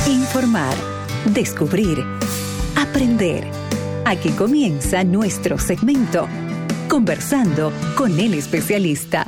Informar, descubrir, aprender. Aquí comienza nuestro segmento, Conversando con el especialista.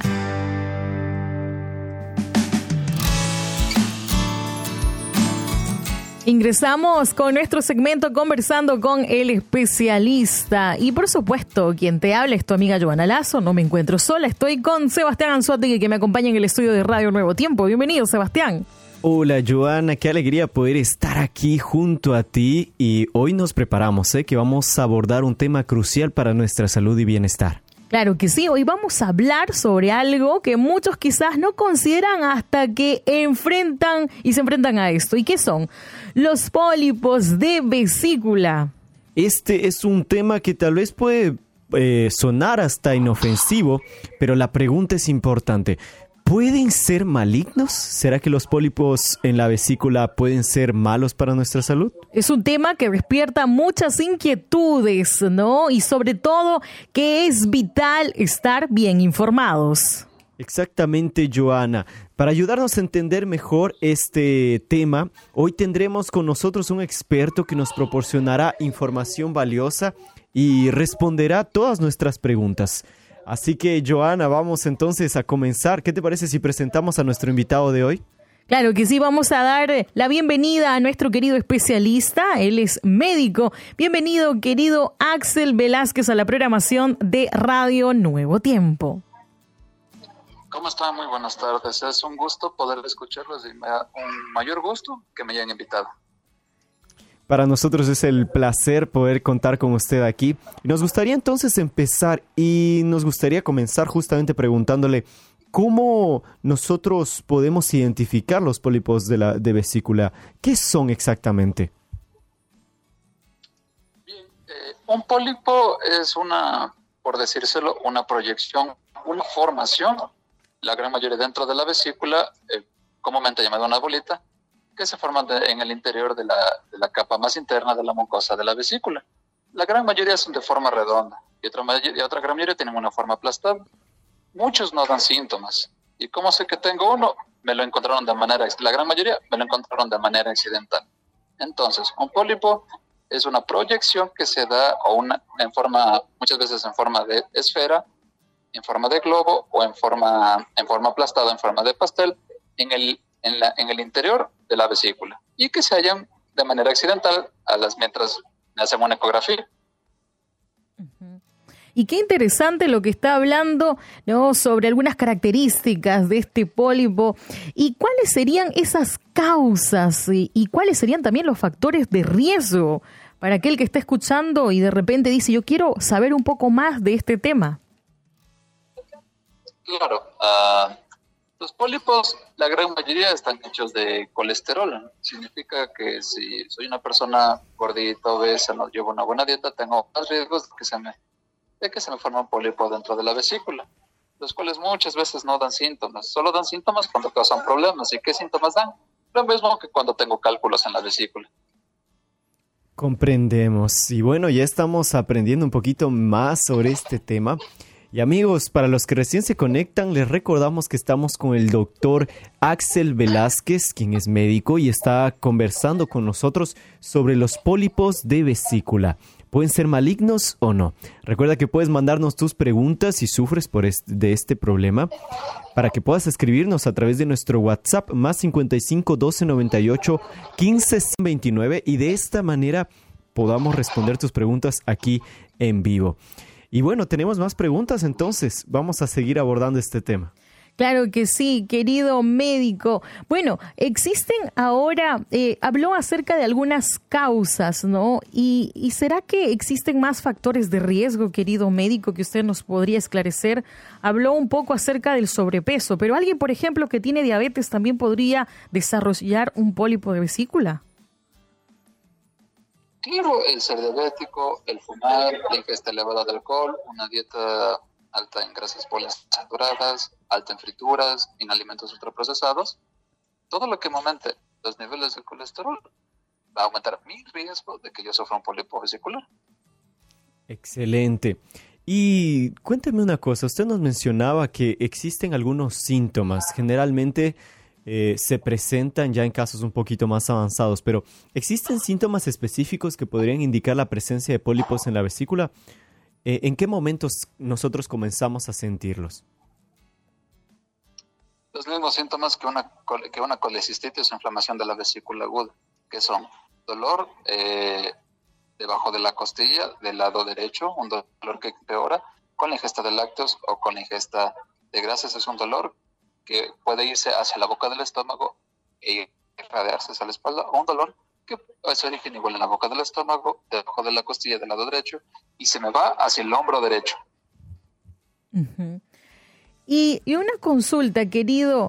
Ingresamos con nuestro segmento Conversando con el especialista. Y por supuesto, quien te habla es tu amiga Joana Lazo. No me encuentro sola, estoy con Sebastián Anzuategui, que me acompaña en el estudio de Radio Nuevo Tiempo. Bienvenido, Sebastián. Hola, Joana, qué alegría poder estar aquí junto a ti. Y hoy nos preparamos, que vamos a abordar un tema crucial para nuestra salud y bienestar. Claro que sí, hoy vamos a hablar sobre algo que muchos quizás no consideran hasta que se enfrentan a esto. ¿Y qué son? Los pólipos de vesícula. Este es un tema que tal vez puede sonar hasta inofensivo, pero la pregunta es importante. ¿Pueden ser malignos? ¿Será que los pólipos en la vesícula pueden ser malos para nuestra salud? Es un tema que despierta muchas inquietudes, ¿no? Y sobre todo que es vital estar bien informados. Exactamente, Joana. Para ayudarnos a entender mejor este tema, hoy tendremos con nosotros un experto que nos proporcionará información valiosa y responderá todas nuestras preguntas. Así que, Joana, vamos entonces a comenzar. ¿Qué te parece si presentamos a nuestro invitado de hoy? Claro que sí, vamos a dar la bienvenida a nuestro querido especialista. Él es médico. Bienvenido, querido Axel Velázquez, a la programación de Radio Nuevo Tiempo. ¿Cómo están? Muy buenas tardes. Es un gusto poder escucharlos y me da un mayor gusto que me hayan invitado. Para nosotros es el placer poder contar con usted aquí. Nos gustaría entonces empezar y nos gustaría comenzar justamente preguntándole cómo nosotros podemos identificar los pólipos de vesícula. ¿Qué son exactamente? Bien, un pólipo es por decírselo, una proyección, una formación, la gran mayoría dentro de la vesícula, comúnmente llamada una bolita, que se forman en el interior de la capa más interna de la mucosa de la vesícula. La gran mayoría son de forma redonda y otra gran mayoría tienen una forma aplastada. Muchos no dan síntomas. ¿Y cómo sé que tengo uno? La gran mayoría me lo encontraron de manera accidental. Entonces, un pólipo es una proyección que se da muchas veces en forma de esfera, en forma de globo o en forma aplastada, en forma de pastel, en el interior de la vesícula y que se hallan de manera accidental mientras me hacen una ecografía. Y qué interesante lo que está hablando, ¿no?, sobre algunas características de este pólipo y cuáles serían esas causas y cuáles serían también los factores de riesgo para aquel que está escuchando y de repente dice, yo quiero saber un poco más de este tema. Claro, los pólipos, la gran mayoría están hechos de colesterol. Significa que si soy una persona gordita, obesa, no llevo una buena dieta, tengo más riesgos de que se me forme un pólipo dentro de la vesícula, los cuales muchas veces no dan síntomas. Solo dan síntomas cuando causan problemas. ¿Y qué síntomas dan? Lo mismo que cuando tengo cálculos en la vesícula. Comprendemos. Y bueno, ya estamos aprendiendo un poquito más sobre este tema. Y amigos, para los que recién se conectan, les recordamos que estamos con el doctor Axel Velázquez, quien es médico y está conversando con nosotros sobre los pólipos de vesícula. ¿Pueden ser malignos o no? Recuerda que puedes mandarnos tus preguntas si sufres de este problema para que puedas escribirnos a través de nuestro WhatsApp más 55 12 98 15 29 y de esta manera podamos responder tus preguntas aquí en vivo. Y bueno, tenemos más preguntas, entonces vamos a seguir abordando este tema. Claro que sí, querido médico. Bueno, existen ahora, habló acerca de algunas causas, ¿no? ¿Y será que existen más factores de riesgo, querido médico, que usted nos podría esclarecer? Habló un poco acerca del sobrepeso, pero alguien, por ejemplo, que tiene diabetes también podría desarrollar un pólipo de vesícula. Claro, el ser diabético, el fumar, la ingesta elevada de alcohol, una dieta alta en grasas poliinsaturadas, alta en frituras, en alimentos ultraprocesados, todo lo que aumente los niveles de colesterol va a aumentar mi riesgo de que yo sufra un pólipo vesicular. Excelente. Y cuénteme una cosa, usted nos mencionaba que existen algunos síntomas, generalmente se presentan ya en casos un poquito más avanzados, pero ¿existen síntomas específicos que podrían indicar la presencia de pólipos en la vesícula? ¿En qué momentos nosotros comenzamos a sentirlos? Los mismos síntomas que una colecistitis o inflamación de la vesícula aguda, que son dolor debajo de la costilla del lado derecho, un dolor que empeora con la ingesta de lácteos o con la ingesta de grasas. Es un dolor que puede irse hacia la boca del estómago e irradiarse hacia la espalda, o un dolor que es origen igual en la boca del estómago, debajo de la costilla del lado derecho, y se me va hacia el hombro derecho. Uh-huh. Y una consulta, querido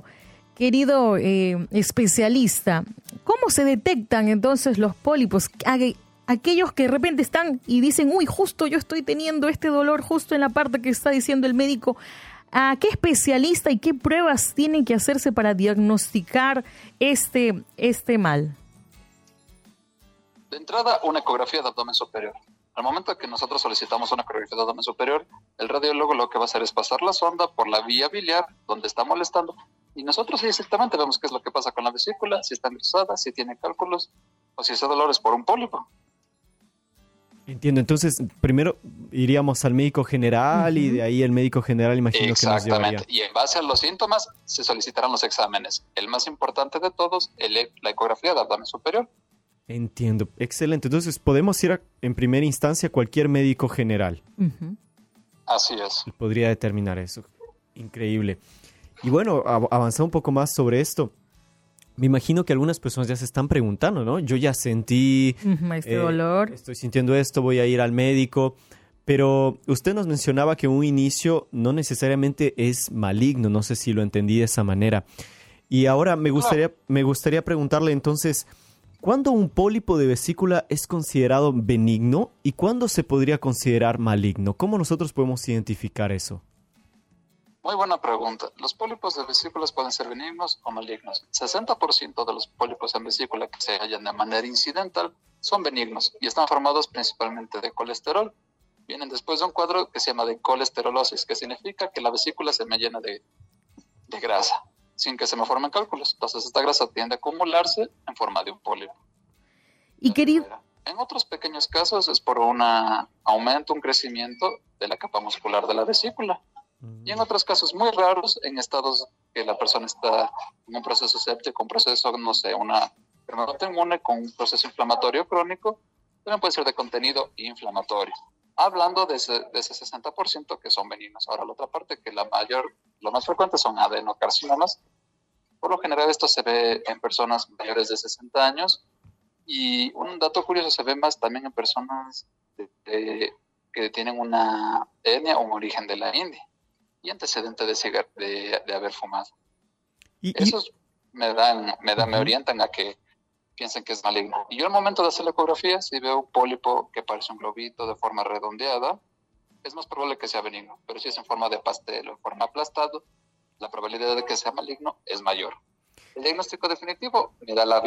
especialista, ¿cómo se detectan entonces los pólipos? Aquellos que de repente están y dicen, uy, justo yo estoy teniendo este dolor justo en la parte que está diciendo el médico. ¿A qué especialista y qué pruebas tienen que hacerse para diagnosticar este mal? De entrada, una ecografía de abdomen superior. Al momento que nosotros solicitamos una ecografía de abdomen superior, el radiólogo lo que va a hacer es pasar la sonda por la vía biliar, donde está molestando, y nosotros exactamente vemos qué es lo que pasa con la vesícula, si está engrosada, si tiene cálculos, o si ese dolor es por un pólipo. Entiendo, entonces primero iríamos al médico general y de ahí el médico general imagino que nos llevaría. Exactamente, y en base a los síntomas se solicitarán los exámenes. El más importante de todos, la ecografía de abdomen superior. Entiendo, excelente. Entonces podemos ir en primera instancia a cualquier médico general. Uh-huh. Así es. Podría determinar eso. Increíble. Y bueno, avanzar un poco más sobre esto. Me imagino que algunas personas ya se están preguntando, ¿no? Yo ya sentí este dolor. Estoy sintiendo esto, voy a ir al médico. Pero usted nos mencionaba que un inicio no necesariamente es maligno. No sé si lo entendí de esa manera. Y ahora me gustaría preguntarle entonces, ¿cuándo un pólipo de vesícula es considerado benigno y cuándo se podría considerar maligno? ¿Cómo nosotros podemos identificar eso? Muy buena pregunta. Los pólipos de vesículas pueden ser benignos o malignos. 60% de los pólipos en vesícula que se hallan de manera incidental son benignos y están formados principalmente de colesterol. Vienen después de un cuadro que se llama de colesterolosis, que significa que la vesícula se me llena de grasa, sin que se me formen cálculos. Entonces esta grasa tiende a acumularse en forma de un pólipo. Y querido, en otros pequeños casos es por un aumento, un crecimiento de la capa muscular de la vesícula. Y en otros casos muy raros, en estados que la persona está en un proceso séptico, un proceso, no sé, una enfermedad autoinmune con un proceso inflamatorio crónico, también puede ser de contenido inflamatorio. Hablando de ese 60% que son benignos. Ahora, la otra parte, que lo más frecuente son adenocarcinomas. Por lo general, esto se ve en personas mayores de 60 años. Y un dato curioso, se ve más también en personas que tienen una etnia o un origen de la India y antecedente de haber fumado. Esos me orientan a que piensen que es maligno. Y yo al momento de hacer la ecografía, si veo un pólipo que parece un globito de forma redondeada, es más probable que sea benigno. Pero si es en forma de pastel o en forma aplastado, la probabilidad de que sea maligno es mayor. El diagnóstico definitivo me da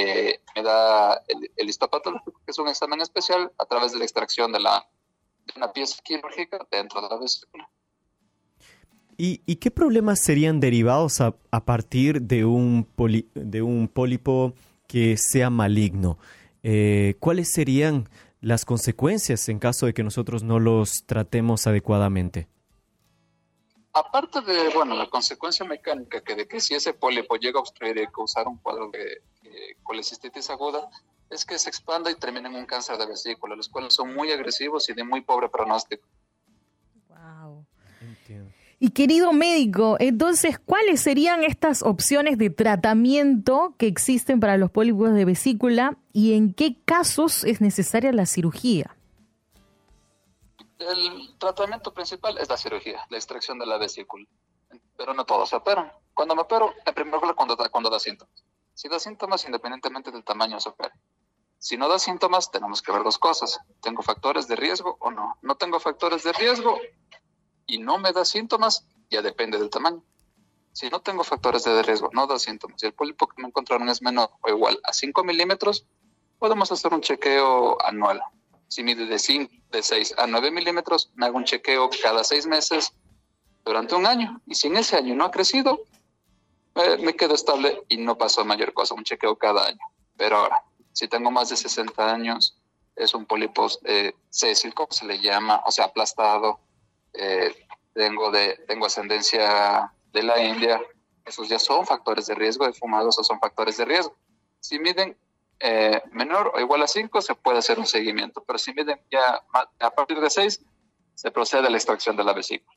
el histopatológico, que es un examen especial a través de la extracción de una pieza quirúrgica dentro de la vesícula. ¿Y qué problemas serían derivados a partir de un pólipo que sea maligno? ¿Cuáles serían las consecuencias en caso de que nosotros no los tratemos adecuadamente? Aparte de, la consecuencia mecánica, de que si ese pólipo llega a obstruir y causar un cuadro de colecistitis aguda, es que se expanda y termina en un cáncer de vesícula, los cuales son muy agresivos y de muy pobre pronóstico. Wow. Entiendo. Y querido médico, entonces, ¿cuáles serían estas opciones de tratamiento que existen para los pólipos de vesícula y en qué casos es necesaria la cirugía? El tratamiento principal es la cirugía, la extracción de la vesícula, pero no todos se operan. Cuando me opero, en primer lugar, cuando da síntomas. Si da síntomas, independientemente del tamaño, se opera. Si no da síntomas, tenemos que ver dos cosas. ¿Tengo factores de riesgo o no? No tengo factores de riesgo y no me da síntomas, ya depende del tamaño. Si no tengo factores de riesgo, no da síntomas, y el pólipo que me encontraron es menor o igual a 5 milímetros, podemos hacer un chequeo anual. Si mide de 6 a 9 milímetros, me hago un chequeo cada 6 meses durante un año. Y si en ese año no ha crecido, me quedo estable y no pasó mayor cosa, un chequeo cada año. Pero ahora, si tengo más de 60 años, es un pólipo césico, se le llama, o sea, aplastado, tengo ascendencia de la India, esos ya son factores de riesgo, de fumados o son factores de riesgo. Si miden menor o igual a 5, se puede hacer un seguimiento, pero si miden ya a partir de 6, se procede a la extracción de la vesícula.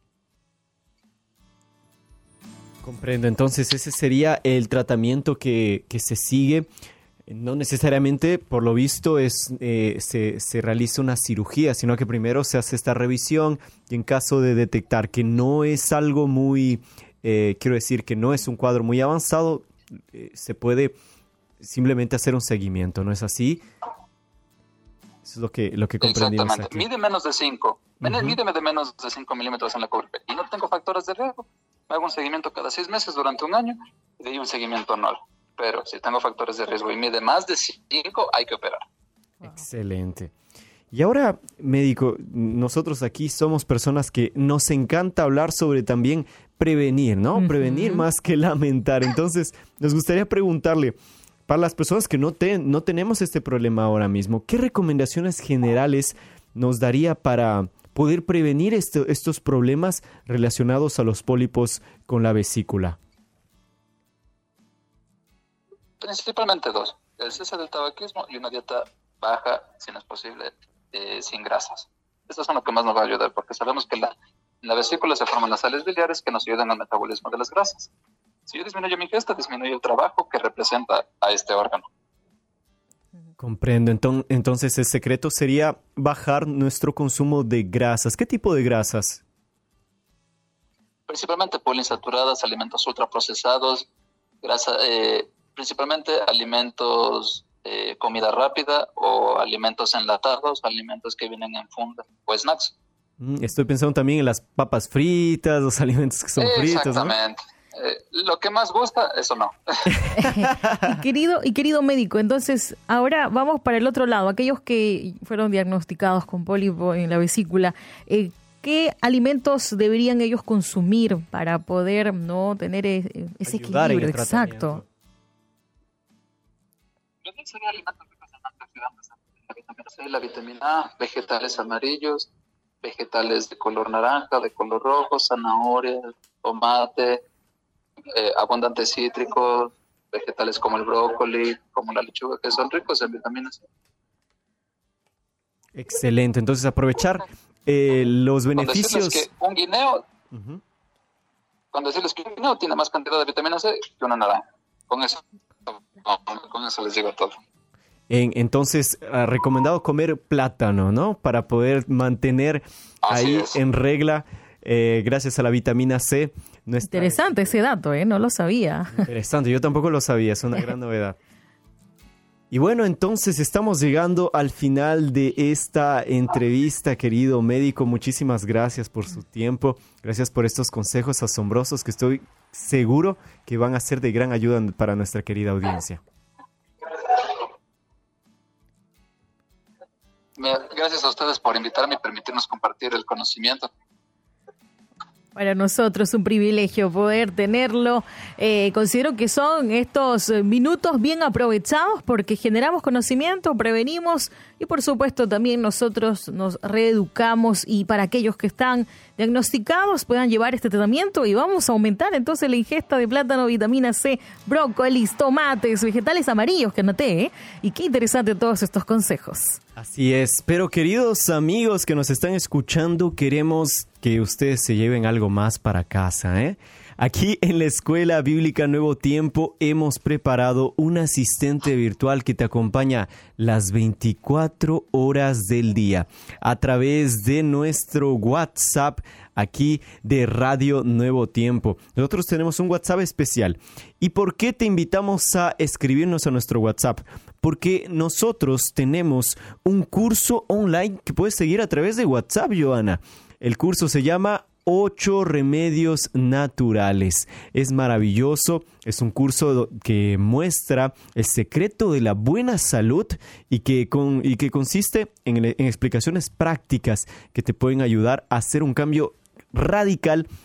Comprendo, entonces ese sería el tratamiento que se sigue. No necesariamente, por lo visto, se realiza una cirugía, sino que primero se hace esta revisión y en caso de detectar que no es algo muy, quiero decir que no es un cuadro muy avanzado, se puede simplemente hacer un seguimiento, ¿no es así? Eso es lo que comprendimos aquí. Mide menos de 5, mídeme de menos de 5 milímetros en la curva y no tengo factores de riesgo. Me hago un seguimiento cada 6 meses durante un año y de ahí un seguimiento anual. Pero si tengo factores de riesgo y mide más de 5, hay que operar. Excelente. Y ahora, médico, nosotros aquí somos personas que nos encanta hablar sobre también prevenir, ¿no? Uh-huh. Prevenir más que lamentar. Entonces, nos gustaría preguntarle, para las personas que no tenemos este problema ahora mismo, ¿qué recomendaciones generales nos daría para poder prevenir estos problemas relacionados a los pólipos con la vesícula? Principalmente 2, el cese del tabaquismo y una dieta baja, si no es posible, sin grasas. Estas son lo que más nos va a ayudar, porque sabemos que en la vesícula se forman las sales biliares que nos ayudan al metabolismo de las grasas. Si yo disminuyo mi ingesta, disminuyo el trabajo que representa a este órgano. Comprendo. Entonces el secreto sería bajar nuestro consumo de grasas. ¿Qué tipo de grasas? Principalmente poliinsaturadas, alimentos ultraprocesados, principalmente alimentos, comida rápida o alimentos enlatados, alimentos que vienen en funda o snacks. Estoy pensando también en las papas fritas, los alimentos que son fritos, ¿no? Exactamente. Lo que más gusta, eso no. y querido médico, entonces ahora vamos para el otro lado. Aquellos que fueron diagnosticados con pólipo en la vesícula, ¿qué alimentos deberían ellos consumir para poder no tener ese equilibrio? Exacto. Sería alimentos ricos en antioxidantes, la vitamina C, la vitamina A, vegetales amarillos, vegetales de color naranja, de color rojo, zanahoria, tomate, abundantes cítricos, vegetales como el brócoli, como la lechuga, que son ricos en vitamina C. Excelente, entonces aprovechar los beneficios. Que un guineo, cuando decirles que un guineo tiene más cantidad de vitamina C que una naranja, con eso les digo todo. Entonces, recomendado comer plátano, ¿no? Para poder mantener ahí en regla, gracias a la vitamina C. Interesante ese dato, no lo sabía. Interesante, yo tampoco lo sabía, es una gran novedad. Y bueno, entonces estamos llegando al final de esta entrevista, querido médico. Muchísimas gracias por su tiempo, gracias por estos consejos asombrosos que estoy seguro que van a ser de gran ayuda para nuestra querida audiencia. Gracias a ustedes por invitarme y permitirnos compartir el conocimiento. Para nosotros un privilegio poder tenerlo. Considero que son estos minutos bien aprovechados porque generamos conocimiento, prevenimos y por supuesto también nosotros nos reeducamos y para aquellos que están diagnosticados puedan llevar este tratamiento y vamos a aumentar entonces la ingesta de plátano, vitamina C, brócolis, tomates, vegetales amarillos que anoté, y qué interesante todos estos consejos. Así es, pero queridos amigos que nos están escuchando, queremos que ustedes se lleven algo más para casa, Aquí en la Escuela Bíblica Nuevo Tiempo hemos preparado un asistente virtual que te acompaña las 24 horas del día a través de nuestro WhatsApp aquí de Radio Nuevo Tiempo. Nosotros tenemos un WhatsApp especial. ¿Y por qué te invitamos a escribirnos a nuestro WhatsApp? Porque nosotros tenemos un curso online que puedes seguir a través de WhatsApp, Joana. El curso se llama 8 remedios naturales. Es maravilloso, es un curso que muestra el secreto de la buena salud y que consiste en explicaciones prácticas que te pueden ayudar a hacer un cambio radical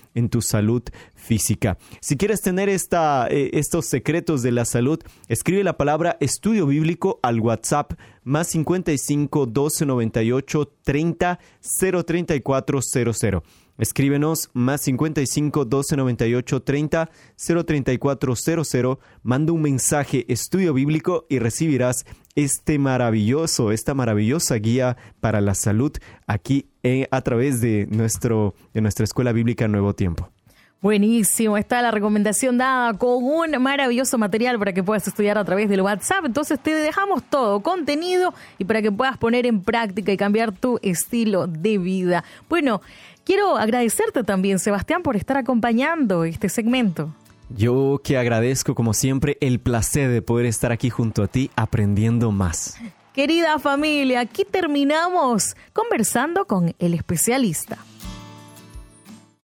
en tu salud física. Si quieres tener estos secretos de la salud, escribe la palabra estudio bíblico al WhatsApp más 55 12 98 30 034 00. Escríbenos más 55 12 98 30 034 00. Manda un mensaje estudio bíblico y recibirás esta maravillosa guía para la salud aquí a través de nuestra Escuela Bíblica Nuevo Tiempo. Buenísimo, está la recomendación dada con un maravilloso material para que puedas estudiar a través del WhatsApp. Entonces te dejamos todo, contenido, y para que puedas poner en práctica y cambiar tu estilo de vida. Bueno, quiero agradecerte también, Sebastián, por estar acompañando este segmento. Yo que agradezco, como siempre, el placer de poder estar aquí junto a ti aprendiendo más. Querida familia, aquí terminamos conversando con el especialista.